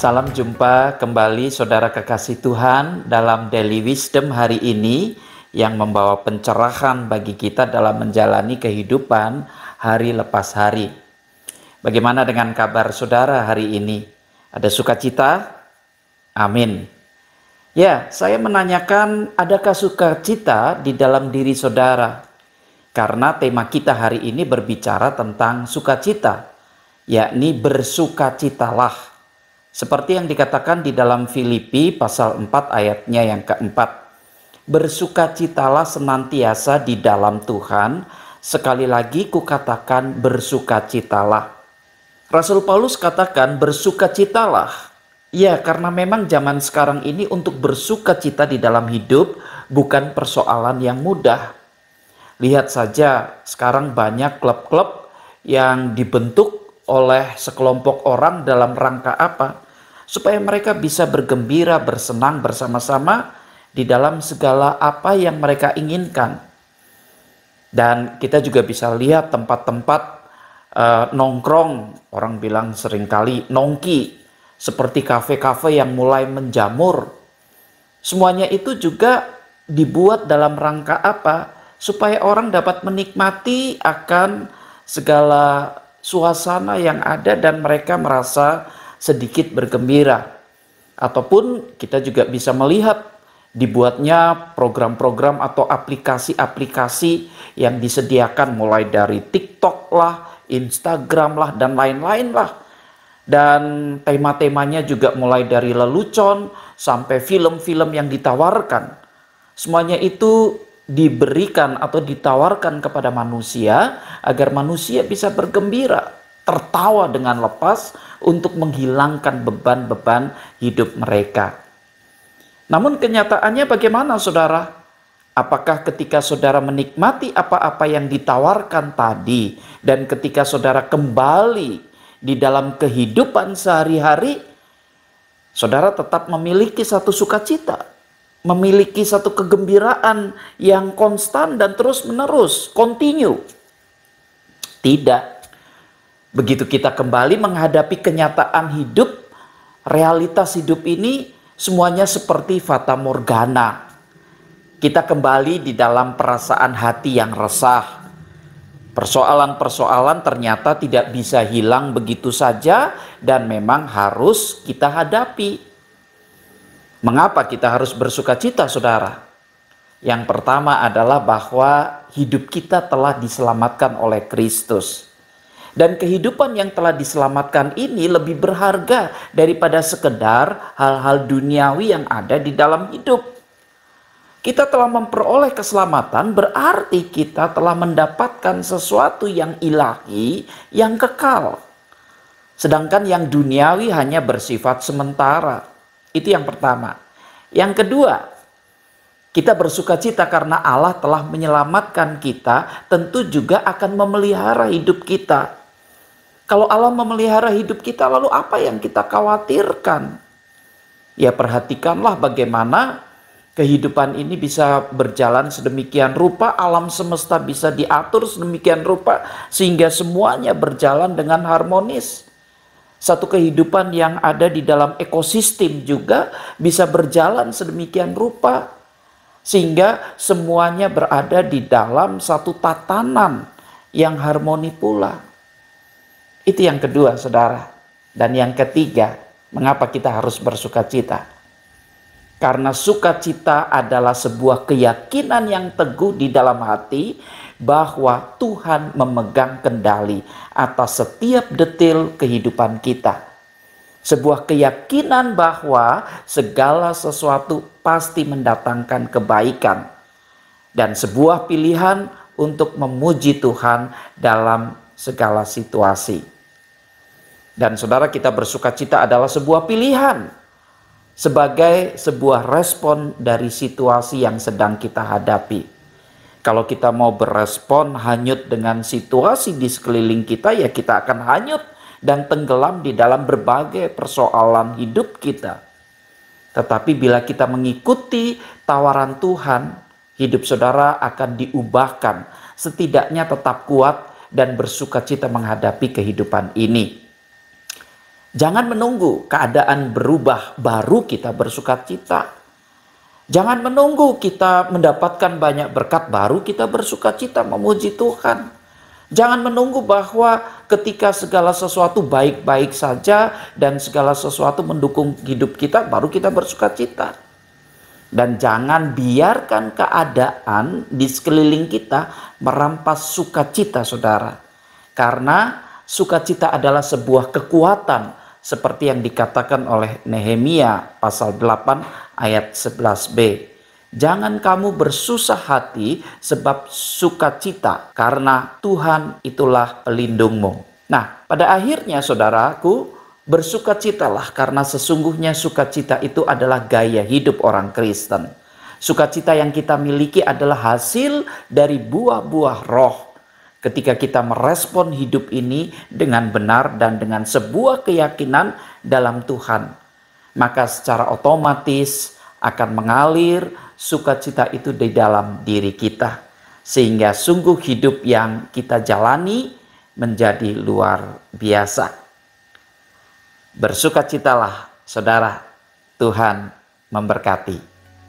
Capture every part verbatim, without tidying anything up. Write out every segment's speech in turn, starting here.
Salam jumpa kembali saudara kekasih Tuhan dalam Daily Wisdom hari ini yang membawa pencerahan bagi kita dalam menjalani kehidupan hari lepas hari. Bagaimana dengan kabar saudara hari ini? Ada sukacita? Amin. Ya, saya menanyakan, adakah sukacita di dalam diri saudara? Karena tema kita hari ini berbicara tentang sukacita, yakni bersukacitalah. Seperti yang dikatakan di dalam Filipi pasal empat ayatnya yang keempat. Bersukacitalah senantiasa di dalam Tuhan, sekali lagi kukatakan bersukacitalah. Rasul Paulus katakan bersukacitalah. Ya, karena memang zaman sekarang ini untuk bersukacita di dalam hidup bukan persoalan yang mudah. Lihat saja sekarang banyak klub-klub yang dibentuk oleh sekelompok orang dalam rangka apa? Supaya mereka bisa bergembira, bersenang bersama-sama di dalam segala apa yang mereka inginkan. Dan kita juga bisa lihat tempat-tempat uh, nongkrong, orang bilang seringkali nongki, seperti kafe-kafe yang mulai menjamur. Semuanya itu juga dibuat dalam rangka apa? Supaya orang dapat menikmati akan segala suasana yang ada dan mereka merasa sedikit bergembira. Ataupun kita juga bisa melihat dibuatnya program-program atau aplikasi-aplikasi yang disediakan mulai dari TikTok lah, Instagram lah, dan lain-lain lah. Dan tema-temanya juga mulai dari lelucon sampai film-film yang ditawarkan. Semuanya itu diberikan atau ditawarkan kepada manusia agar manusia bisa bergembira, tertawa dengan lepas untuk menghilangkan beban-beban hidup mereka. Namun kenyataannya bagaimana saudara? Apakah ketika saudara menikmati apa-apa yang ditawarkan tadi dan ketika saudara kembali di dalam kehidupan sehari-hari, saudara tetap memiliki satu sukacita, memiliki satu kegembiraan yang konstan dan terus-menerus, continue? Tidak. Begitu kita kembali menghadapi kenyataan hidup, realitas hidup ini semuanya seperti fata morgana. Kita kembali di dalam perasaan hati yang resah. Persoalan-persoalan ternyata tidak bisa hilang begitu saja dan memang harus kita hadapi. Mengapa kita harus bersukacita, saudara? Yang pertama adalah bahwa hidup kita telah diselamatkan oleh Kristus. Dan kehidupan yang telah diselamatkan ini lebih berharga daripada sekedar hal-hal duniawi yang ada di dalam hidup. Kita telah memperoleh keselamatan, berarti kita telah mendapatkan sesuatu yang ilahi, yang kekal. Sedangkan yang duniawi hanya bersifat sementara. Itu yang pertama. Yang kedua, kita bersukacita karena Allah telah menyelamatkan kita, tentu juga akan memelihara hidup kita. Kalau Allah memelihara hidup kita, lalu apa yang kita khawatirkan? Ya, perhatikanlah bagaimana kehidupan ini bisa berjalan sedemikian rupa, alam semesta bisa diatur sedemikian rupa, sehingga semuanya berjalan dengan harmonis. Satu kehidupan yang ada di dalam ekosistem juga bisa berjalan sedemikian rupa, sehingga semuanya berada di dalam satu tatanan yang harmoni pula. Itu yang kedua, saudara. Dan yang ketiga, mengapa kita harus bersukacita? Karena sukacita adalah sebuah keyakinan yang teguh di dalam hati bahwa Tuhan memegang kendali atas setiap detil kehidupan kita. Sebuah keyakinan bahwa segala sesuatu pasti mendatangkan kebaikan. Dan sebuah pilihan untuk memuji Tuhan dalam segala situasi. Dan saudara, kita bersukacita adalah sebuah pilihan sebagai sebuah respon dari situasi yang sedang kita hadapi. Kalau kita mau berespon hanyut dengan situasi di sekeliling kita, ya kita akan hanyut dan tenggelam di dalam berbagai persoalan hidup kita. Tetapi bila kita mengikuti tawaran Tuhan, hidup saudara akan diubahkan, setidaknya tetap kuat dan bersukacita menghadapi kehidupan ini. Jangan menunggu keadaan berubah baru kita bersukacita. Jangan menunggu kita mendapatkan banyak berkat baru kita bersukacita memuji Tuhan. Jangan menunggu bahwa ketika segala sesuatu baik-baik saja dan segala sesuatu mendukung hidup kita baru kita bersukacita. Dan jangan biarkan keadaan di sekeliling kita merampas sukacita, saudara. Karena sukacita adalah sebuah kekuatan seperti yang dikatakan oleh Nehemia pasal delapan ayat sebelas b. Jangan kamu bersusah hati sebab sukacita, karena Tuhan itulah pelindungmu. Nah, pada akhirnya saudaraku, bersukacitalah karena sesungguhnya sukacita itu adalah gaya hidup orang Kristen. Sukacita yang kita miliki adalah hasil dari buah-buah roh. Ketika kita merespon hidup ini dengan benar dan dengan sebuah keyakinan dalam Tuhan, maka secara otomatis akan mengalir sukacita itu di dalam diri kita. Sehingga sungguh hidup yang kita jalani menjadi luar biasa. Bersukacitalah, saudara. Tuhan memberkati.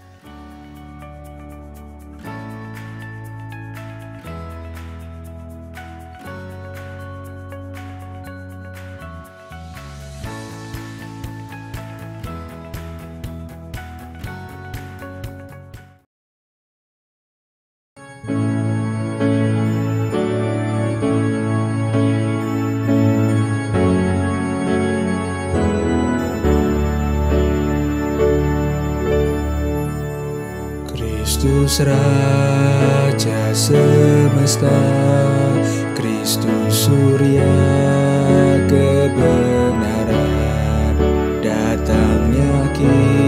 Kristus Raja semesta, Kristus Surya kebenaran, datangnya kita